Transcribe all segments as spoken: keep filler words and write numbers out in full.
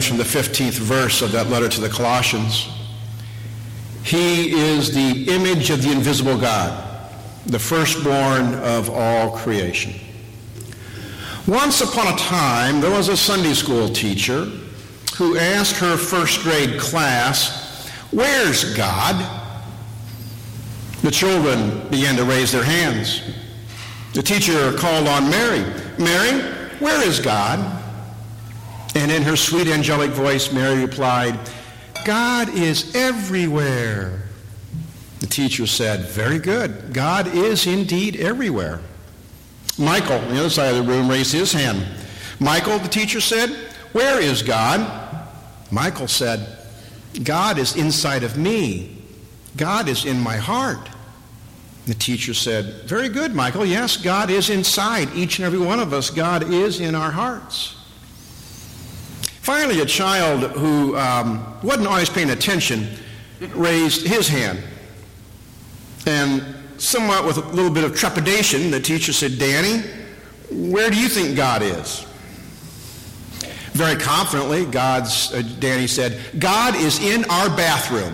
from the fifteenth verse of that letter to the Colossians. He is the image of the invisible God, the firstborn of all creation. Once upon a time, there was a Sunday school teacher who asked her first grade class, "Where's God?" The children began to raise their hands. The teacher called on Mary. "Mary, where is God?" And in her sweet angelic voice, Mary replied, "God is everywhere." The teacher said, "Very good. God is indeed everywhere." Michael, on the other side of the room, raised his hand. "Michael," the teacher said, "where is God?" Michael said, "God is inside of me. God is in my heart." The teacher said, "Very good, Michael. Yes, God is inside each and every one of us. God is in our hearts." Finally, a child who um, wasn't always paying attention raised his hand. And somewhat with a little bit of trepidation, the teacher said, "Danny, where do you think God is?" Very confidently, God's, uh, Danny said, "God is in our bathroom."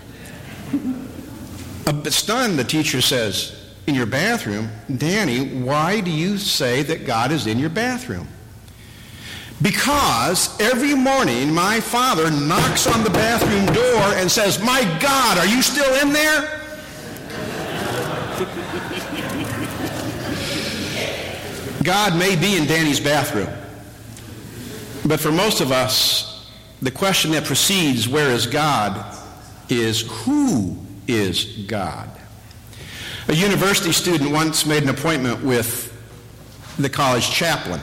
A bit stunned, the teacher says, "In your bathroom? Danny, why do you say that God is in your bathroom?" "Because every morning my father knocks on the bathroom door and says, 'My God, are you still in there?'" God may be in Danny's bathroom, but for most of us, the question that precedes "where is God?" is who is God? A university student once made an appointment with the college chaplain.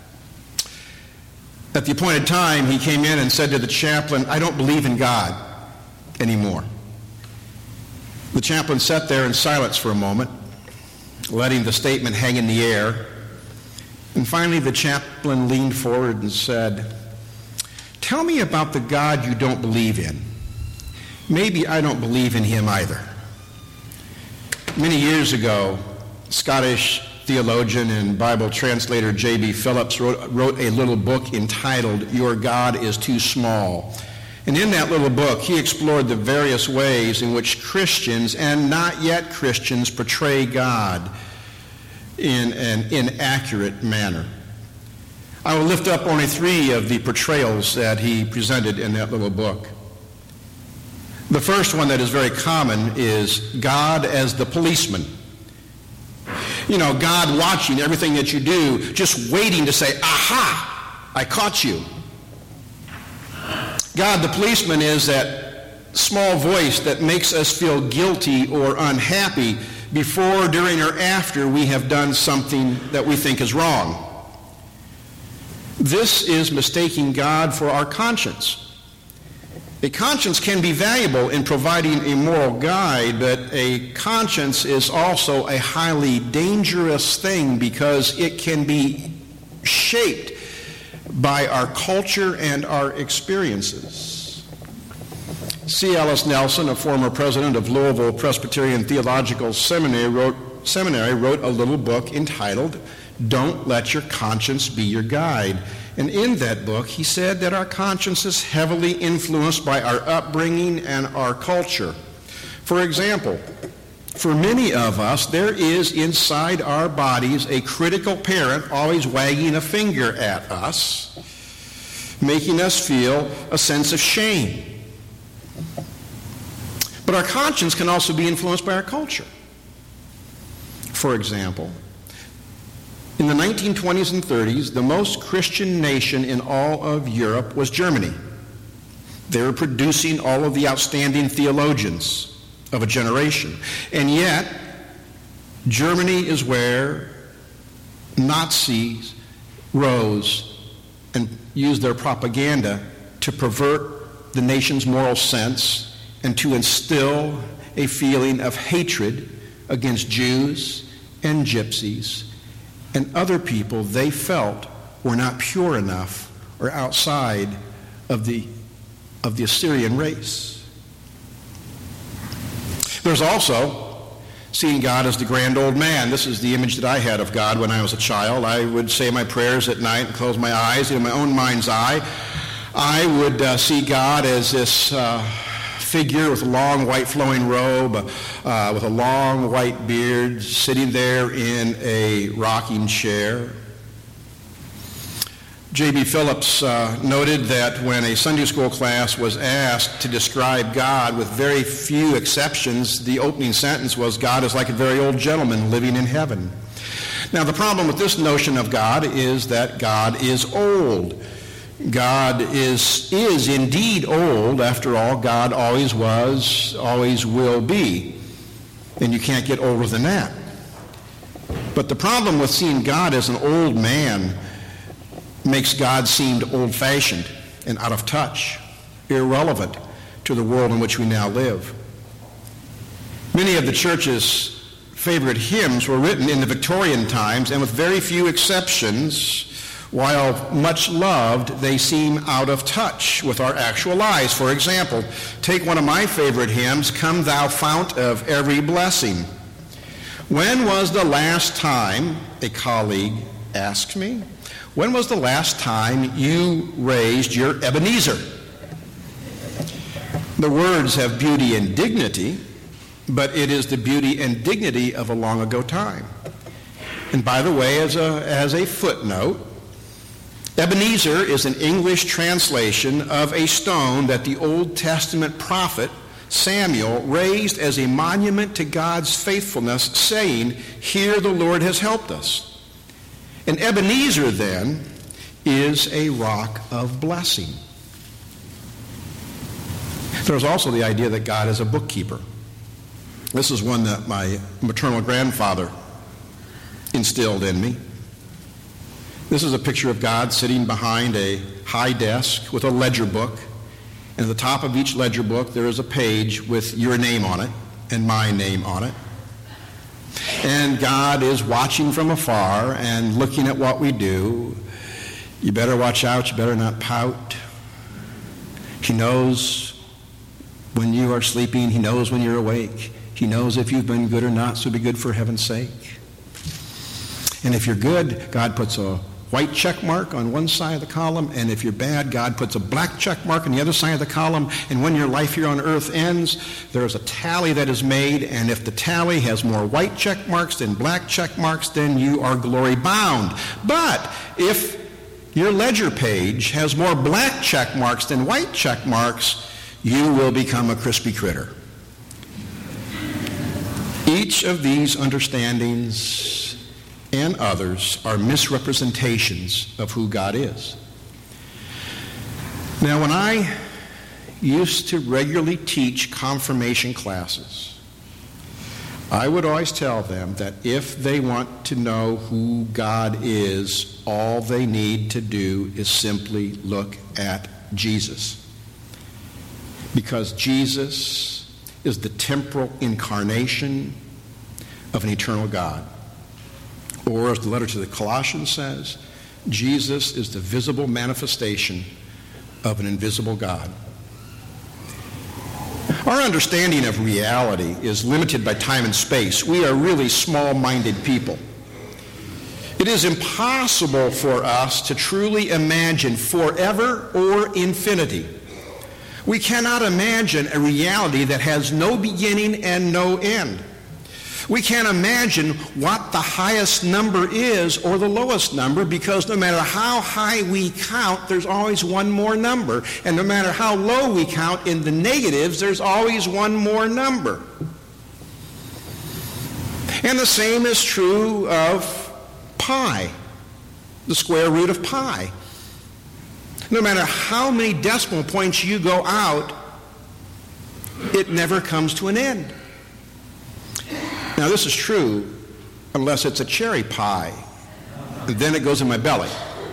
At the appointed time, he came in and said to the chaplain, "I don't believe in God anymore." The chaplain sat there in silence for a moment, letting the statement hang in the air. And finally, the chaplain leaned forward and said, "Tell me about the God you don't believe in. Maybe I don't believe in him either." Many years ago, Scottish theologian and Bible translator J B Phillips wrote, wrote a little book entitled "Your God is Too Small." And in that little book, he explored the various ways in which Christians and not yet Christians portray God in an inaccurate manner. I will lift up only three of the portrayals that he presented in that little book. The first one that is very common is God as the policeman. You know, God watching everything that you do, just waiting to say, "Aha, I caught you." God the policeman is that small voice that makes us feel guilty or unhappy before, during, or after we have done something that we think is wrong. This is mistaking God for our conscience. A conscience can be valuable in providing a moral guide, but a conscience is also a highly dangerous thing because it can be shaped by our culture and our experiences. C. Ellis Nelson, a former president of Louisville Presbyterian Theological Seminary, wrote, Seminary, wrote a little book entitled "Don't Let Your Conscience Be Your Guide." And in that book, he said that our conscience is heavily influenced by our upbringing and our culture. For example, for many of us, there is inside our bodies a critical parent always wagging a finger at us, making us feel a sense of shame. But our conscience can also be influenced by our culture. For example, in the nineteen twenties and thirties, the most Christian nation in all of Europe was Germany. They were producing all of the outstanding theologians of a generation. And yet, Germany is where Nazis rose and used their propaganda to pervert the nation's moral sense and to instill a feeling of hatred against Jews and gypsies and other people they felt were not pure enough or outside of the, of the Assyrian race. There's also seeing God as the grand old man. This is the image that I had of God when I was a child. I would say my prayers at night and close my eyes. In my own mind's eye, I would uh, see God as this uh, figure with a long white flowing robe, uh, with a long white beard, sitting there in a rocking chair. J B. Phillips uh, noted that when a Sunday school class was asked to describe God, with very few exceptions, the opening sentence was, "God is like a very old gentleman living in heaven." Now, the problem with this notion of God is that God is old. God is, is indeed old. After all, God always was, always will be. And you can't get older than that. But the problem with seeing God as an old man makes God seem old-fashioned and out of touch, irrelevant to the world in which we now live. Many of the church's favorite hymns were written in the Victorian times, and with very few exceptions, while much loved, they seem out of touch with our actual lives. For example, take one of my favorite hymns, "Come Thou Fount of Every Blessing." When was the last time, a colleague asked me, when was the last time you raised your Ebenezer? The words have beauty and dignity, but it is the beauty and dignity of a long ago time. And by the way, as a, as a footnote, Ebenezer is an English translation of a stone that the Old Testament prophet Samuel raised as a monument to God's faithfulness, saying, "Here the Lord has helped us." And Ebenezer, then, is a rock of blessing. There's also the idea that God is a bookkeeper. This is one that my maternal grandfather instilled in me. This is a picture of God sitting behind a high desk with a ledger book. And at the top of each ledger book, there is a page with your name on it and my name on it. And God is watching from afar and looking at what we do. You better watch out. You better not pout. He knows when you are sleeping. He knows when you're awake. He knows if you've been good or not, so be good for heaven's sake. And if you're good, God puts a white check mark on one side of the column, and if you're bad, God puts a black check mark on the other side of the column, and when your life here on earth ends, there's a tally that is made, and if the tally has more white check marks than black check marks, then you are glory bound. But if your ledger page has more black check marks than white check marks, you will become a crispy critter. Each of these understandings and others are misrepresentations of who God is. Now, when I used to regularly teach confirmation classes, I would always tell them that if they want to know who God is, all they need to do is simply look at Jesus. Because Jesus is the temporal incarnation of an eternal God. Or, as the letter to the Colossians says, Jesus is the visible manifestation of an invisible God. Our understanding of reality is limited by time and space. We are really small-minded people. It is impossible for us to truly imagine forever or infinity. We cannot imagine a reality that has no beginning and no end. We can't imagine what the highest number is or the lowest number, because no matter how high we count, there's always one more number. And no matter how low we count in the negatives, there's always one more number. And the same is true of pi, the square root of pi. No matter how many decimal points you go out, it never comes to an end. Now, this is true unless it's a cherry pie, and then it goes in my belly.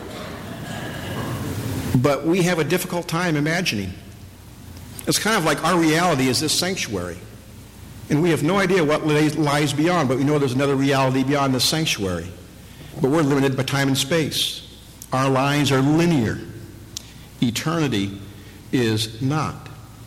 But we have a difficult time imagining. It's kind of like our reality is this sanctuary, and we have no idea what lies beyond, but we know there's another reality beyond this sanctuary. But we're limited by time and space. Our lives are linear. Eternity is not.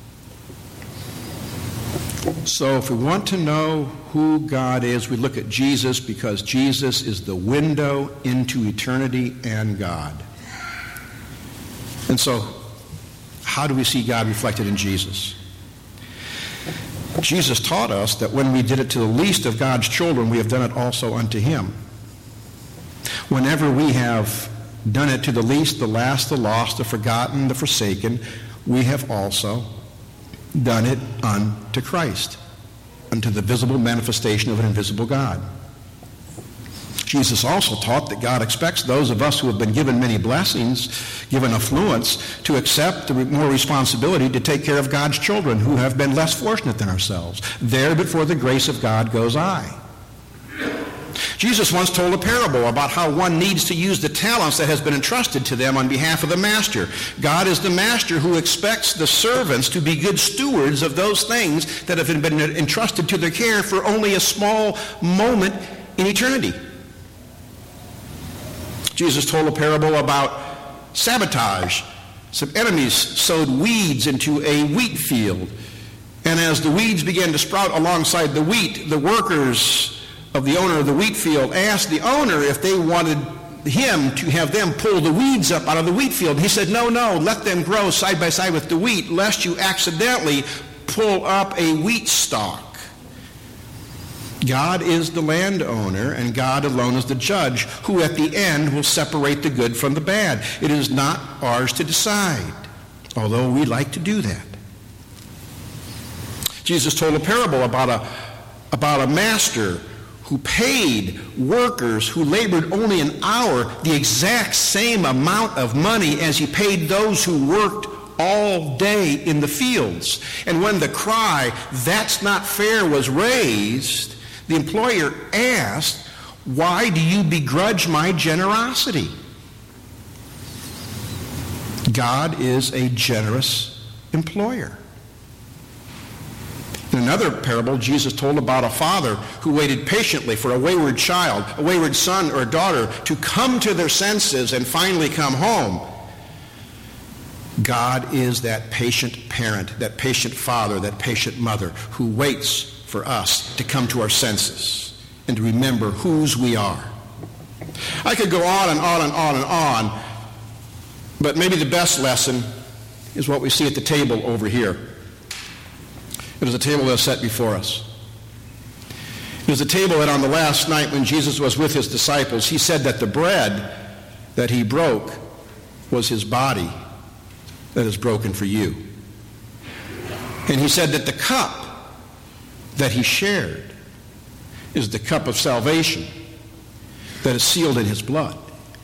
So if we want to know who God is, we look at Jesus, because Jesus is the window into eternity and God. And so how do we see God reflected in Jesus? Jesus taught us that when we did it to the least of God's children, we have done it also unto him. Whenever we have done it to the least, the last, the lost, the forgotten, the forsaken, we have also done it unto Christ, unto the visible manifestation of an invisible God. Jesus also taught that God expects those of us who have been given many blessings, given affluence, to accept the more responsibility to take care of God's children who have been less fortunate than ourselves. There but for the grace of God goes I. Jesus once told a parable about how one needs to use the talents that has been entrusted to them on behalf of the master. God is the master who expects the servants to be good stewards of those things that have been entrusted to their care for only a small moment in eternity. Jesus told a parable about sabotage. Some enemies sowed weeds into a wheat field. And as the weeds began to sprout alongside the wheat, the workers of the owner of the wheat field asked the owner if they wanted him to have them pull the weeds up out of the wheat field. He said, no, no, let them grow side by side with the wheat, lest you accidentally pull up a wheat stalk. God is the landowner, and God alone is the judge, who at the end will separate the good from the bad. It is not ours to decide, although we like to do that. Jesus told a parable about a, about a master who paid workers who labored only an hour the exact same amount of money as he paid those who worked all day in the fields. And when the cry, "That's not fair," was raised, the employer asked, "Why do you begrudge my generosity?" God is a generous employer. In another parable, Jesus told about a father who waited patiently for a wayward child, a wayward son or daughter, to come to their senses and finally come home. God is that patient parent, that patient father, that patient mother who waits for us to come to our senses and to remember whose we are. I could go on and on and on and on, but maybe the best lesson is what we see at the table over here. It is a table that is set before us. It is a table that on the last night when Jesus was with his disciples, he said that the bread that he broke was his body that is broken for you. And he said that the cup that he shared is the cup of salvation that is sealed in his blood.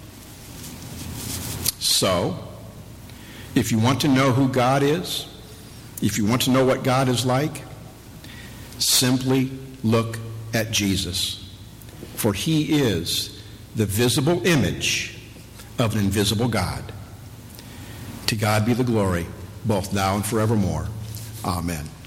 So, if you want to know who God is, if you want to know what God is like, simply look at Jesus. For he is the visible image of an invisible God. To God be the glory, both now and forevermore. Amen.